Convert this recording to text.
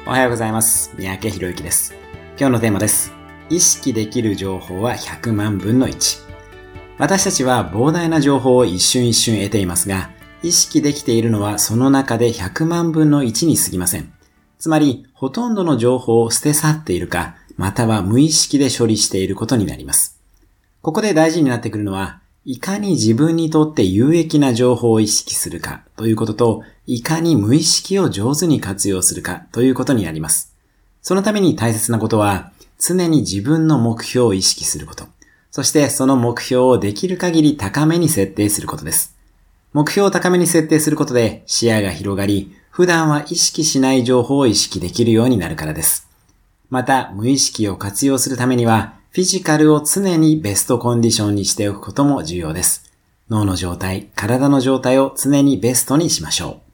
おはようございます。三宅宏之です。今日のテーマです。意識できる情報は100万分の1。私たちは膨大な情報を一瞬一瞬得ていますが、意識できているのはその中で100万分の1に過ぎません。つまり、ほとんどの情報を捨て去っているか、または無意識で処理していることになります。ここで大事になってくるのは、いかに自分にとって有益な情報を意識するかということと、いかに無意識を上手に活用するかということになります。そのために大切なことは、常に自分の目標を意識すること。そしてその目標をできる限り高めに設定することです。目標を高めに設定することで視野が広がり、普段は意識しない情報を意識できるようになるからです。また、無意識を活用するためには、フィジカルを常にベストコンディションにしておくことも重要です。脳の状態、体の状態を常にベストにしましょう。